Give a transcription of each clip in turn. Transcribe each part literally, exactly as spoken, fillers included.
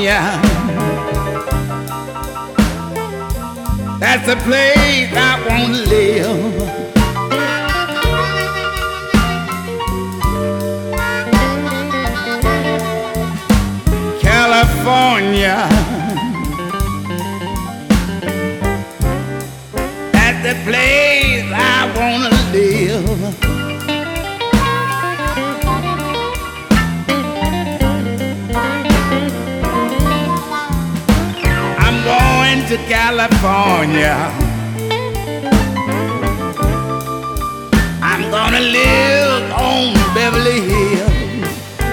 California, that's the place I want to live. California, that's the place I want to live. To California, I'm gonna live on Beverly Hills.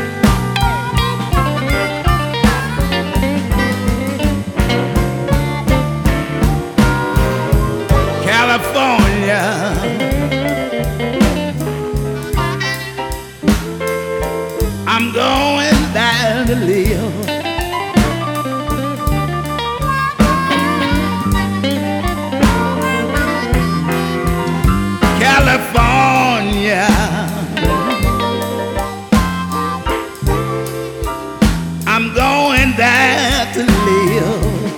California, I'm going down to live. California, I'm going there to live.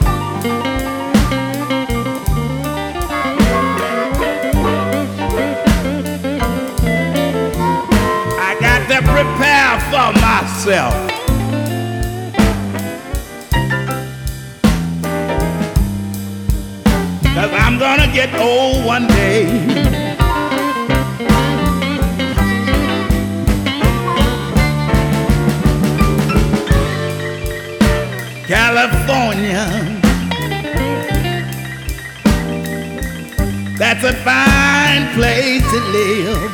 I got to prepare for myself. Cause I'm gonna get old one day. California, that's a fine place to live.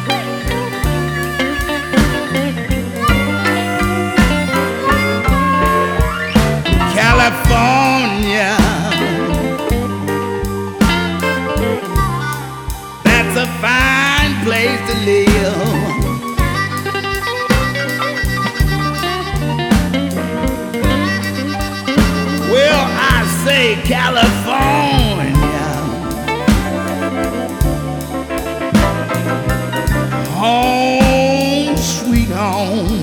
California, that's a fine place to live. Well, I say California, home sweet home.